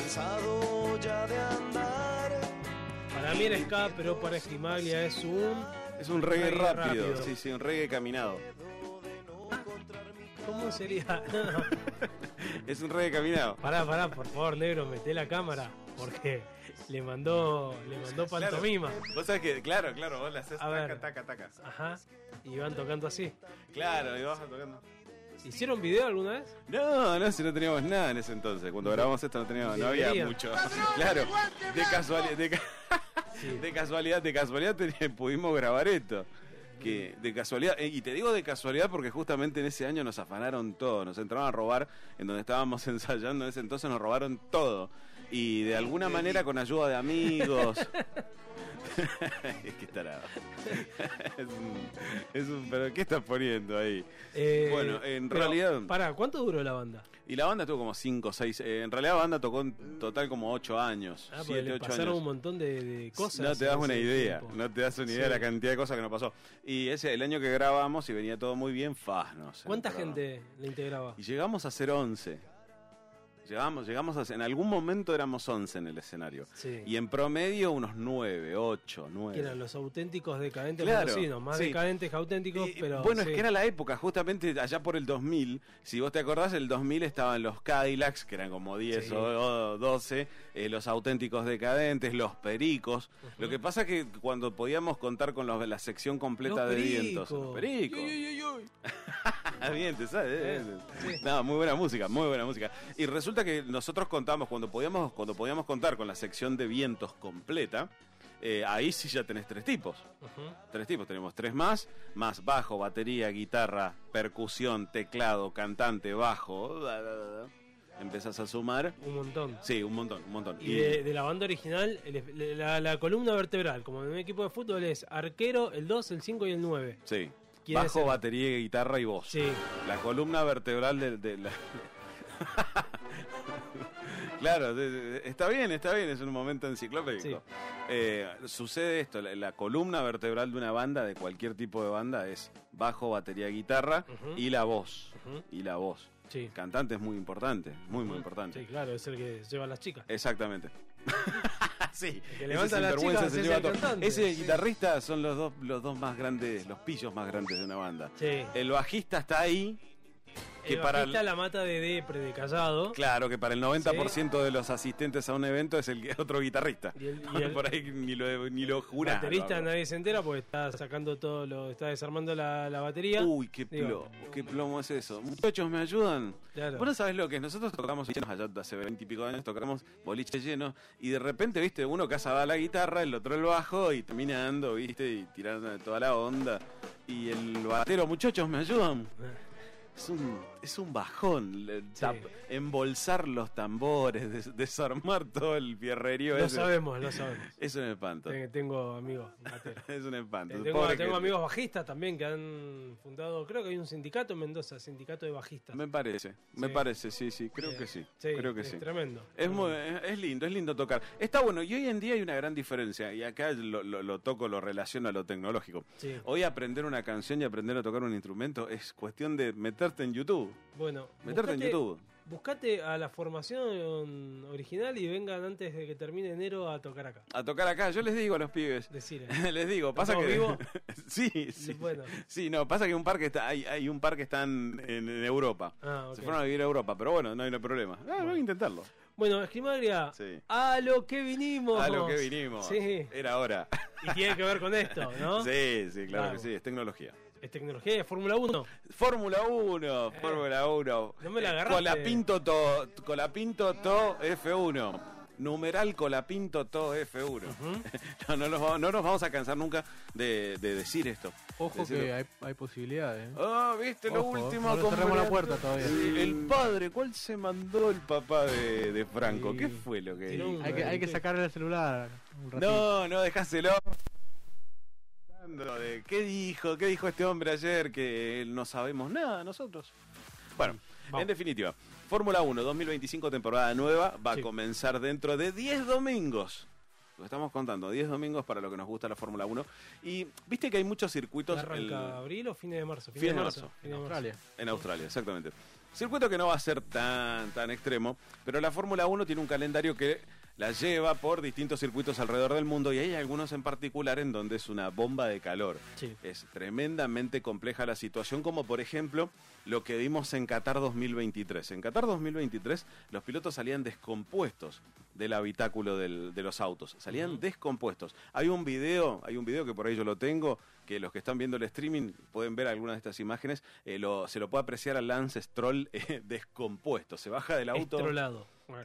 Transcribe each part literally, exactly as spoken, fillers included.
cansado ya de andar. Para mí era ska, pero para Esquimaglia es un... Es un reggae, reggae rápido. rápido. Sí, sí, un reggae caminado. ¿Cómo sería? No, no. Es un reggae caminado. Pará, pará, por favor, negro, meté la cámara. Porque le mandó le mandó pantomima. Claro. Vos sabés que, claro, claro, vos le haces A taca, ver. taca, taca. Ajá. Y van tocando así. Claro, y vas tocando. ¿Hicieron video alguna vez? No, no, si no teníamos nada en ese entonces. Cuando grabamos esto no teníamos, no había Debería. mucho. Claro, de casualidad, de, ca- Sí. de casualidad, de casualidad ten- pudimos grabar esto. Que de casualidad, eh, y te digo de casualidad porque justamente en ese año nos afanaron todo, nos entraron a robar en donde estábamos ensayando en ese entonces, nos robaron todo. Y de alguna manera con ayuda de amigos. Es que estará. Es un, es un, pero ¿qué estás poniendo ahí? Eh, Bueno, en pero, realidad- Pará, ¿cuánto duró la banda? Y la banda tuvo como cinco o seis. Eh, en realidad la banda tocó en total como ocho años. Ah, porque siete, le ocho pasaron años. un montón de, de cosas. No te das en una ese idea, tiempo. no te das una idea Sí. de la cantidad de cosas que nos pasó. Y ese, el año que grabamos y venía todo muy bien, faz, no sé. ¿Cuánta pero- gente le integraba? Y llegamos a ser once. Llegamos, llegamos a ser, en algún momento éramos once en el escenario. Sí. Y en promedio unos nueve, ocho, nueve. Que eran los auténticos decadentes Claro, mendocinos, más sí. decadentes que auténticos, Y, pero... bueno, sí. es que era la época, justamente allá por el dos mil. Si vos te acordás, el dos mil estaban los Cadillacs, que eran como diez Sí. o, o doce, eh, los auténticos decadentes, los pericos. Ujú. Lo que pasa es que cuando podíamos contar con los, la sección completa Los de pericos. vientos. Los pericos. Uy, uy, uy, uy. Bien, te sabes. eh, Sí. eh. No, muy buena música, muy buena música. Y resulta que nosotros contamos, cuando podíamos, cuando podíamos contar con la sección de vientos completa, eh, ahí sí ya tenés tres tipos. Ujú. Tres tipos, tenemos tres más, más bajo, batería, guitarra, percusión, teclado, cantante, bajo. Da, da, da, da. Empezás a sumar. Un montón. Sí, un montón, un montón. Y de, de la banda original, el- la, la columna vertebral, como en un equipo de fútbol, es arquero, el dos, el cinco y el nueve. Sí. ¿Quién Bajo, es el- batería, guitarra y voz. Sí. La columna vertebral de, de la... Claro, de- de- está bien, está bien, es un momento enciclopédico. Sí. Eh, sucede esto, la, la columna vertebral de una banda, de cualquier tipo de banda, es bajo, batería, guitarra Ujú. y la voz. Ujú. Y la voz. Sí. Cantante es muy importante, muy, muy importante. Sí, claro, es el que lleva a las chicas. Exactamente. Sí, que levanta ese a las sinvergüenza chicas se es lleva el todo. cantante. Ese Sí. guitarrista son los dos, los dos más grandes, los pillos más grandes de una banda. Sí. El bajista está ahí, que El para bajista el- la mata de depre, de callado. claro, que para el noventa por ciento de los asistentes a un evento es el que- otro guitarrista. Y el- y el- Por ahí ni lo, ni lo jurás. Baterista lo hago. nadie se entera porque está sacando todo lo, está desarmando la, la batería. Uy, qué Digo, plomo, qué plomo es eso. Muchachos, ¿me ayudan? Claro. Vos no sabés lo que es. Nosotros tocamos llenos allá hace veinte y pico de años, tocamos boliche lleno y de repente, viste, uno cazaba la guitarra, el otro el bajo y terminando, viste, y tirando toda la onda. Y el batero, muchachos, ¿me ayudan? Es un, es un bajón, le- Sí. tap- embolsar los tambores, des- desarmar todo el fierrerío. Lo ese. sabemos, lo sabemos. Es un espanto. Ten- Tengo amigos bateros. Es un espanto. Eh, Tengo, Pobre tengo gente. amigos bajistas también que han fundado, creo que hay un sindicato en Mendoza, sindicato de bajistas. Me parece, me Sí. parece, sí, sí, creo Sí. que sí. Sí, creo que es sí. tremendo. Es, muy, es, es lindo, es lindo tocar. Está bueno, y hoy en día hay una gran diferencia, y acá lo, lo, lo toco, lo relaciono a lo tecnológico. Sí. Hoy aprender una canción y aprender a tocar un instrumento es cuestión de meterte en YouTube. Bueno, Meterte en buscate- YouTube. Buscate a la formación original y vengan antes de que termine enero a tocar acá. A tocar acá, yo les digo a los pibes. Decir. Les digo, pasa ¿Estamos que vivos? sí, sí. Bueno. Sí, no, pasa que un par que está hay, hay un par que están en, en Europa. Ah, ok. Se fueron a vivir a Europa, pero bueno, no hay no problema. Ah, voy a intentarlo. Bueno, Esquimaglia, Sí. a lo que vinimos. A lo que vinimos. Sí. Era hora. Y tiene que ver con esto, ¿no? Sí, sí, claro Claro. que sí, es tecnología. Es tecnología de Fórmula uno. Fórmula uno, Fórmula uno. no me la Eh, agarraste. Colapinto to, Colapinto to F uno. Numeral Colapinto to F uno. no, no, nos vamos, no nos vamos a cansar nunca de, de decir esto. Ojo Decirlo. que hay, hay posibilidades. ¿eh? Ah, viste lo Ojo, último. no le cerremos la con- puerta todavía. Sí, el padre, ¿cuál se mandó el papá de, de Franco? Sí. ¿Qué fue lo que Tiró dijo? un- Hay que, hay que sacarle el celular un ratito. No, no, dejáselo. De, ¿Qué dijo? ¿Qué dijo este hombre ayer? Que no sabemos nada nosotros. Bueno, Vamos. en definitiva, Fórmula uno dos mil veinticinco, temporada nueva, va Sí. a comenzar dentro de diez domingos. Lo estamos contando, diez domingos para lo que nos gusta la Fórmula uno. Y viste que hay muchos circuitos ¿Arranca el- abril o fines de marzo? Fines de marzo. Fines de Australia. en Australia, exactamente. Circuito que no va a ser tan, tan extremo, pero la Fórmula uno tiene un calendario que la lleva por distintos circuitos alrededor del mundo y hay algunos en particular en donde es una bomba de calor. Sí. Es tremendamente compleja la situación, como por ejemplo lo que vimos en Qatar dos mil veintitrés. En Qatar dos mil veintitrés los pilotos salían descompuestos del habitáculo del, de los autos, salían uh-huh. descompuestos. Hay un video, hay un video que por ahí yo lo tengo, que los que están viendo el streaming pueden ver algunas de estas imágenes, eh, lo, se lo puede apreciar a Lance Stroll eh, descompuesto, se baja del auto. Estrolado.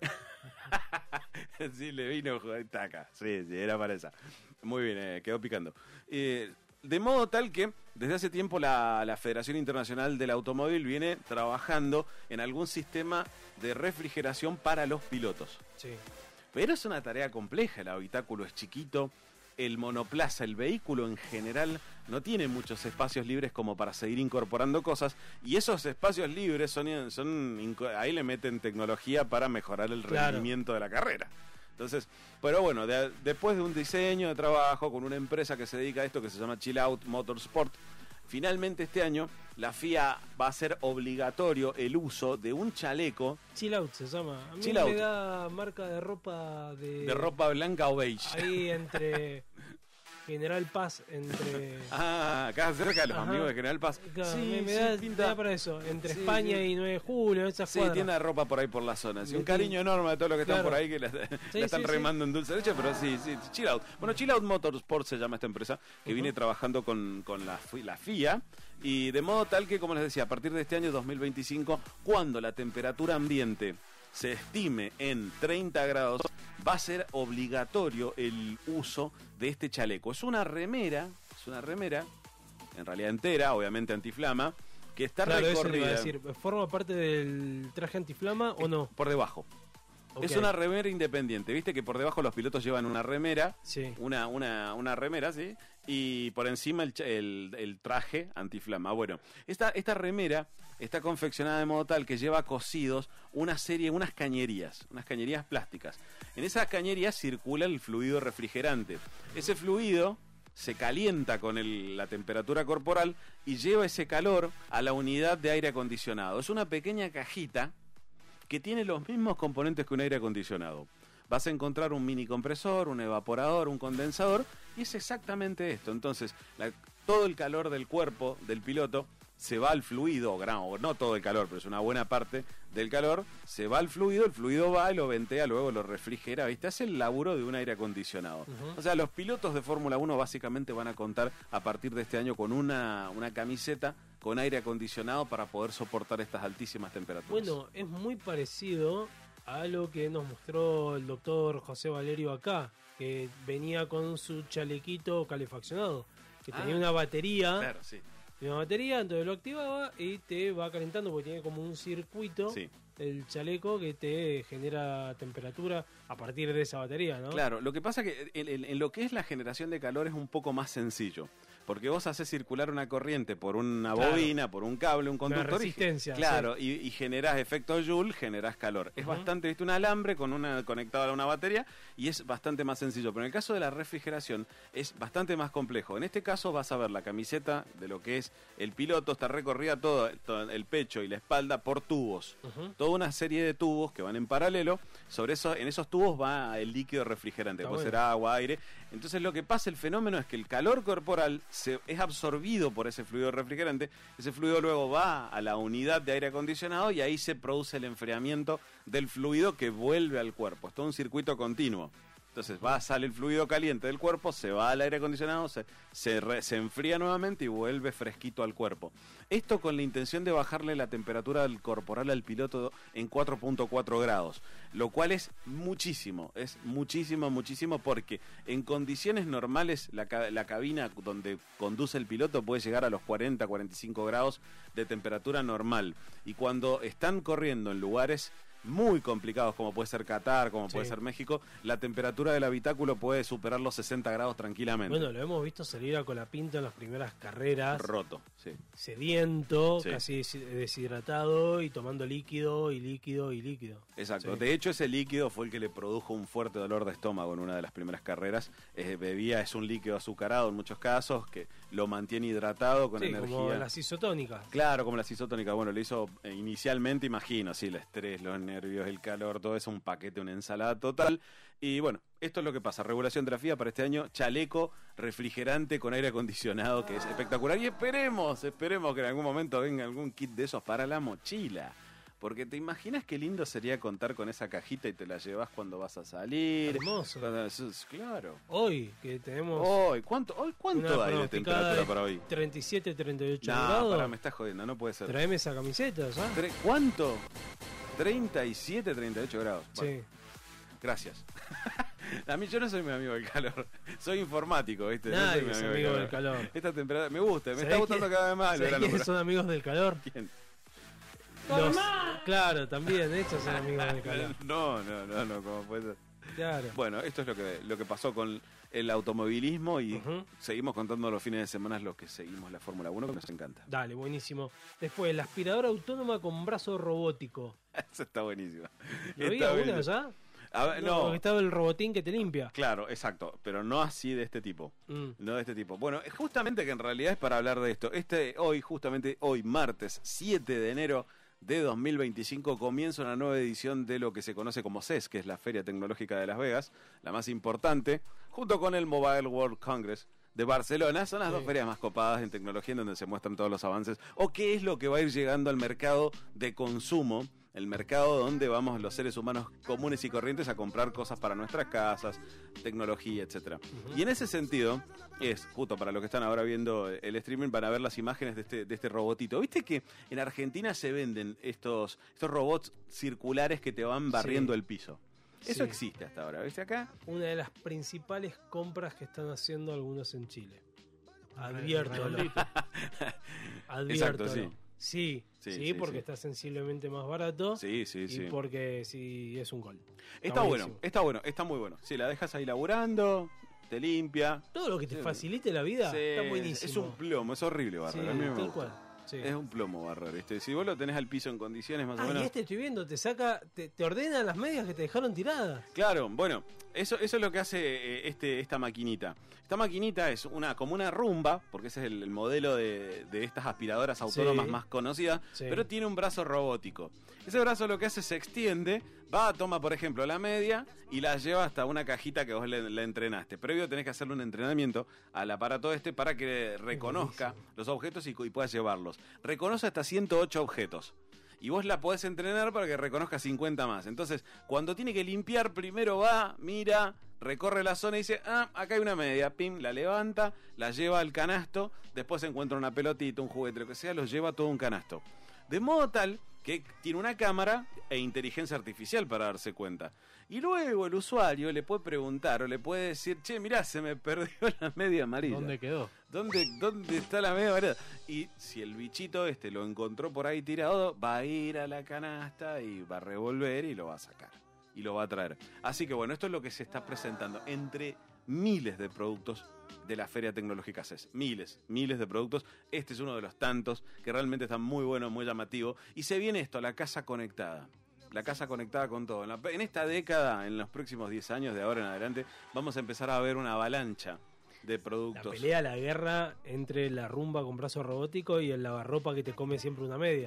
Sí, le vino taca. Sí, sí, era para esa. Muy bien, eh, quedó picando. Eh, de modo tal que desde hace tiempo la, la Federación Internacional del Automóvil viene trabajando en algún sistema de refrigeración para los pilotos. Sí. Pero es una tarea compleja, el habitáculo es chiquito, el monoplaza, el vehículo en general no tiene muchos espacios libres como para seguir incorporando cosas y esos espacios libres son, son ahí le meten tecnología para mejorar el claro. rendimiento de la carrera. Entonces, pero bueno, de, después de un diseño de trabajo con una empresa que se dedica a esto que se llama Chill Out Motorsport, finalmente este año la F I A va a hacer obligatorio el uso de un chaleco. Chill Out se llama. A mí Chill me Out. da marca de ropa de... De ropa blanca o beige. Ahí entre General Paz, entre... Ah, acá cerca de los Ajá. amigos de General Paz. Claro, sí, me, me sí, da, pinta... me da para eso, entre Sí, España sí. y nueve de julio, esas Sí, cuadras. tienda de ropa por ahí por la zona. Sí, Sí, un cariño enorme a todos los que están claro. por ahí que la, Sí, la están sí, remando en dulce de leche, pero sí, sí, Chill Out. Bueno, Chill Out Motorsport se llama esta empresa que Uh-huh. viene trabajando con, con la, F- la F I A y de modo tal que, como les decía, a partir de este año dos mil veinticinco, cuando la temperatura ambiente se estime en treinta grados, va a ser obligatorio el uso de este chaleco. Es una remera, es una remera, en realidad entera, obviamente antiflama, que está Claro, eso le iba recorrida a decir. ¿Forma parte del traje antiflama o no? por debajo. Ok. Es una remera independiente, viste que por debajo los pilotos llevan una remera, Sí. una, una, una remera, ¿sí? Y por encima el, cha- el, el traje antiflama. Bueno, esta, esta remera está confeccionada de modo tal que lleva cosidos una serie, unas cañerías, unas cañerías plásticas. En esas cañerías circula el fluido refrigerante. Ese fluido se calienta con el- la temperatura corporal y lleva ese calor a la unidad de aire acondicionado. Es una pequeña cajita que tiene los mismos componentes que un aire acondicionado. Vas a encontrar un mini compresor, un evaporador, un condensador, y es exactamente esto. Entonces, la- todo el calor del cuerpo del piloto se va al fluido, o gran- o no todo el calor, pero es una buena parte del calor, se va al fluido, el fluido va y lo ventea, luego lo refrigera, ¿viste? Hace el laburo de un aire acondicionado. Ujú. O sea, los pilotos de Fórmula uno básicamente van a contar a partir de este año con una, una camiseta con aire acondicionado para poder soportar estas altísimas temperaturas. Bueno, es muy parecido a lo que nos mostró el doctor José Valerio acá, que venía con su chalequito calefaccionado, que Ah. tenía una batería, Claro, sí. tenía una batería, entonces lo activaba y te va calentando porque tiene como un circuito, Sí. el chaleco que te genera temperatura a partir de esa batería, ¿no? Claro, lo que pasa que en, en- en lo que es la generación de calor es un poco más sencillo. Porque vos haces circular una corriente por una Claro. bobina, por un cable, un conductor. y- resistencia, Claro, y, y generás efecto Joule, generás calor. Es Ujú. bastante, viste, un alambre con una conectado a una batería y es bastante más sencillo. Pero en el caso de la refrigeración es bastante más complejo. En este caso vas a ver la camiseta de lo que es el piloto, está recorrida todo, todo el pecho y la espalda por tubos. Ujú. Toda una serie de tubos que van en paralelo. Sobre eso, en esos tubos va el líquido refrigerante, Está puede bueno. ser agua, aire. Entonces lo que pasa, el fenómeno es que el calor corporal se, es absorbido por ese fluido refrigerante. Ese fluido luego va a la unidad de aire acondicionado y ahí se produce el enfriamiento del fluido que vuelve al cuerpo. Es todo un circuito continuo. Entonces va, sale el fluido caliente del cuerpo, se va al aire acondicionado, se, se, re- se enfría nuevamente y vuelve fresquito al cuerpo. Esto con la intención de bajarle la temperatura del corporal al piloto en cuatro punto cuatro grados, lo cual es muchísimo, es muchísimo, muchísimo, porque en condiciones normales la, ca- la cabina donde conduce el piloto puede llegar a los cuarenta, cuarenta y cinco grados de temperatura normal. Y cuando están corriendo en lugares muy complicados como puede ser Qatar, como puede Sí. ser México, la temperatura del habitáculo puede superar los sesenta grados tranquilamente. Bueno, lo hemos visto salir a Colapinto en las primeras carreras, Roto, sí. sediento, Sí. casi des- deshidratado y tomando líquido y líquido y líquido. Exacto. Sí. De hecho, ese líquido fue el que le produjo un fuerte dolor de estómago en una de las primeras carreras. Eh, bebía, es un líquido azucarado en muchos casos, que lo mantiene hidratado con Sí, energía. como las isotónicas. Claro, como las isotónicas. Bueno, le hizo eh, inicialmente, imagino, sí, el estrés, los nervios, el calor, todo eso, un paquete, una ensalada total. Y bueno, esto es lo que pasa. Regulación de la F I A para este año, chaleco refrigerante con aire acondicionado, que es espectacular. Y esperemos, esperemos que en algún momento venga algún kit de esos para la mochila. Porque te imaginas qué lindo sería contar con esa cajita y te la llevas cuando vas a salir. Hermoso. Cuando- claro. Hoy, que tenemos Hoy, ¿cuánto, hoy, ¿cuánto una hay de pronosticada temperatura de para hoy? treinta y siete, treinta y ocho No, grados. pará, me estás jodiendo, no puede ser. Traeme esa camiseta, ¿sabes? Tre- ¿Cuánto? treinta y siete, treinta y ocho grados. Bueno, Sí. gracias. A mí yo no soy mi amigo del calor. Soy informático, ¿viste? No Nadie soy mi es amigo, amigo del del calor. calor. Esta temperatura me gusta, me ¿Sabés está gustando quién- cada vez más el ¿Sabés verano. quiénes son amigos del calor? ¿Quién? Los- claro, también, estos son amigos del calor. No, no, no, no, ¿cómo puede ser? Claro. Bueno, esto es lo que, lo que pasó con el automovilismo y Ujú. seguimos contando los fines de semana los que seguimos la Fórmula uno, que nos encanta. Dale, buenísimo. Después, la aspiradora autónoma con brazo robótico. Eso está buenísimo. ¿Lo vi Está alguna buenísimo. ya? A ver, No, no, estaba el robotín que te limpia. claro, exacto, pero no así de este tipo. Mm. No de este tipo. Bueno, justamente que en realidad es para hablar de esto. Este hoy, justamente hoy, martes siete de enero de dos mil veinticinco, comienza una nueva edición de lo que se conoce como C E S, que es la Feria Tecnológica de Las Vegas, la más importante, junto con el Mobile World Congress de Barcelona. Son las Sí. dos ferias más copadas en tecnología en donde se muestran todos los avances o qué es lo que va a ir llegando al mercado de consumo, el mercado donde vamos los seres humanos comunes y corrientes a comprar cosas para nuestras casas, tecnología, etcétera. Ujú. Y en ese sentido, es justo para los que están ahora viendo el streaming, van a ver las imágenes de este, de este robotito. ¿Viste que en Argentina se venden estos, estos robots circulares que te van barriendo Sí. el piso? Eso Sí. existe hasta ahora, ¿viste acá? Una de las principales compras que están haciendo algunos en Chile. Adviértolo. Adviértolo. Exacto, sí. Sí, Sí, sí, sí, porque sí. está sensiblemente más barato. Sí, sí, Y sí. porque sí es un gol. Está bueno, buenísimo. está bueno, está muy bueno. Si la dejas ahí laburando, te limpia. Todo lo que te Sí. facilite la vida Sí, está buenísimo. es un plomo, es horrible Sí, barrer. A mí me tal gusta. cual. Sí. Es un plomo barrer. Este. Si vos lo tenés al piso en condiciones más o Ah, menos. y este estoy viendo, te saca, te, te ordena las medias que te dejaron tiradas. Claro, bueno, eso, eso es lo que hace eh, este, esta maquinita. Esta maquinita es una como una rumba, porque ese es el, el modelo de, de estas aspiradoras autónomas Sí. más conocidas, Sí. pero tiene un brazo robótico. Ese brazo lo que hace se extiende, va, toma por ejemplo la media y la lleva hasta una cajita que vos le, le entrenaste. Previo tenés que hacerle un entrenamiento al aparato este para que reconozca los objetos y, y pueda llevarlos. Reconoce hasta ciento ocho objetos. Y vos la podés entrenar para que reconozca cincuenta más. Entonces, cuando tiene que limpiar, primero va, mira, recorre la zona y dice, ah, acá hay una media, pim, la levanta, la lleva al canasto, después encuentra una pelotita, un juguete, lo que sea, los lleva a todo un canasto. De modo tal que tiene una cámara e inteligencia artificial para darse cuenta. Y luego el usuario le puede preguntar o le puede decir, che, mirá, se me perdió la media amarilla. ¿Dónde quedó? ¿Dónde, ¿Dónde está la media amarilla? Y si el bichito este lo encontró por ahí tirado, va a ir a la canasta y va a revolver y lo va a sacar. Y lo va a traer. Así que bueno, esto es lo que se está presentando entre miles de productos de la Feria Tecnológica C E S. Miles, miles de productos. Este es uno de los tantos que realmente está muy bueno, muy llamativo. Y se viene esto, la casa conectada. La casa conectada con todo. En, la- en esta década, en los próximos diez años, de ahora en adelante, vamos a empezar a ver una avalancha de La productos. pelea, la guerra entre la rumba con brazo robótico y el lavarropa que te come siempre una media.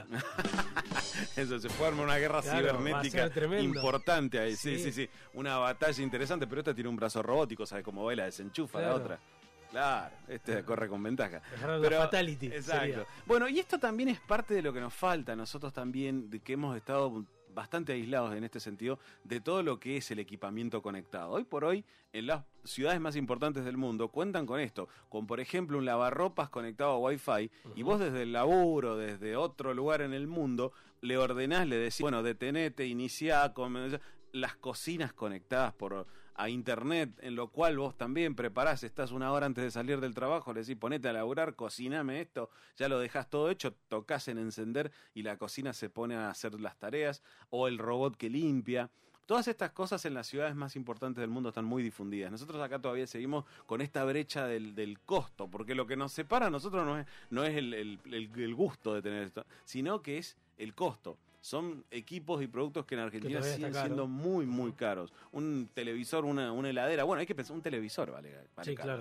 Eso, se forma una guerra Claro, va a cibernética ser tremendo. importante ahí. Sí, Sí. sí, sí. Una batalla interesante, pero esta tiene un brazo robótico, ¿sabes cómo va? Y la desenchufa la Claro. otra. Claro, este corre con ventaja. Dejaron Pero- la fatality. Exacto. sería. Bueno, y esto también es parte de lo que nos falta. Nosotros también, de que hemos estado bastante aislados en este sentido, de todo lo que es el equipamiento conectado. Hoy por hoy, en las ciudades más importantes del mundo, cuentan con esto, con por ejemplo un lavarropas conectado a Wi-Fi, y vos desde el laburo, desde otro lugar en el mundo, le ordenás, le decís, bueno, detenete, iniciá, come- las cocinas conectadas por a internet, en lo cual vos también preparás, estás una hora antes de salir del trabajo, le decís, ponete a laburar, cociname esto, ya lo dejás todo hecho, tocas en encender y la cocina se pone a hacer las tareas, o el robot que limpia. Todas estas cosas en las ciudades más importantes del mundo están muy difundidas. Nosotros acá todavía seguimos con esta brecha del, del costo, porque lo que nos separa a nosotros no es, no es el, el- el- el gusto de tener esto, sino que es el costo. Son equipos y productos que en Argentina todavía siguen está caro. siendo muy, muy caros. Un televisor, una, una heladera. Bueno, hay que pensar, un televisor vale, vale Sí, caro. claro.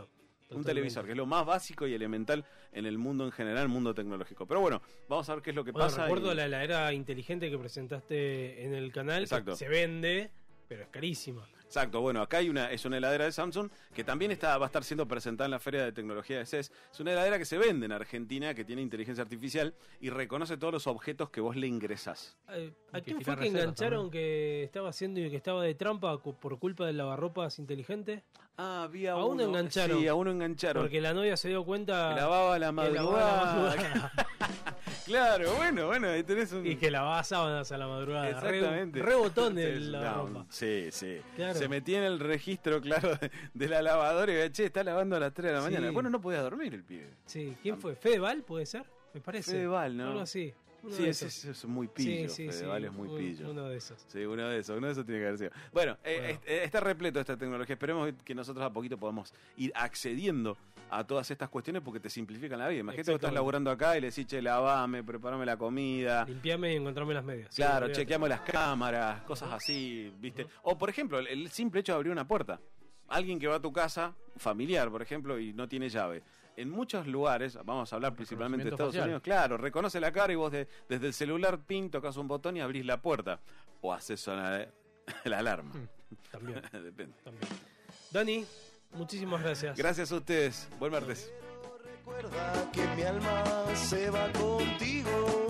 Un televisor, que es lo más básico y elemental en el mundo en general, el mundo tecnológico. Pero bueno, vamos a ver qué es lo que Bueno, pasa. recuerdo y... la heladera inteligente que presentaste en el canal. Exacto. Que se vende, pero es carísima. Exacto, bueno, acá hay una, es una heladera de Samsung que también está, va a estar siendo presentada en la Feria de Tecnología de C E S. Es una heladera que se vende en Argentina, que tiene inteligencia artificial y reconoce todos los objetos que vos le ingresás. Eh, ¿A Y que quién fija fue que recetas engancharon también. que estaba haciendo y que estaba de trampa cu- por culpa del lavarropas inteligente? Ah, había A uno engancharon. Sí, a uno engancharon. Porque la novia se dio cuenta Que lavaba a la que lavaba la madrugada. madrugada. Claro, bueno, bueno, ahí tenés un... Y que lavaba sábanas a la madrugada. Exactamente. Re, re botón el Sí, lavarropa. no, sí, sí. Claro. Se metía en el registro, claro, de, de la lavadora y decía, che, está lavando a las tres de la Sí. mañana. Bueno, no podía dormir el pibe. Sí, ¿quién fue? ¿Fedeval puede ser? Me parece. Fedeval, ¿no? Algo así. Uno Sí, de ese esos. es, es muy pillo. Sí, sí, sí. Fedeval es muy Un- pillo. Uno de esos. Sí, uno de esos, uno de esos tiene que haber sido. Bueno, eh, Bueno. eh, está repleto esta tecnología. Esperemos que nosotros a poquito podamos ir accediendo a todas estas cuestiones porque te simplifican la vida. Imagínate que estás Exactamente. laburando acá y le decís, che, lavame, preparame la comida. Limpiame y encontrame las medias. Sí, Claro, olvídate. chequeamos las cámaras, cosas así, ¿viste? O, por ejemplo, el, el simple hecho de abrir una puerta. Alguien que va a tu casa, familiar, por ejemplo, y no tiene llave. En muchos lugares, vamos a hablar principalmente de Estados facial. Unidos, claro, reconoce la cara y vos de- desde el celular, pin, tocas un botón y abrís la puerta. O haces sonar la alarma. También, Depende. también. Dani, muchísimas gracias. Gracias a ustedes. Buen martes. Recuerda que mi alma se va contigo.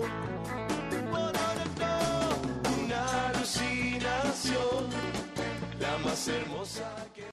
Una alucinación, la más hermosa que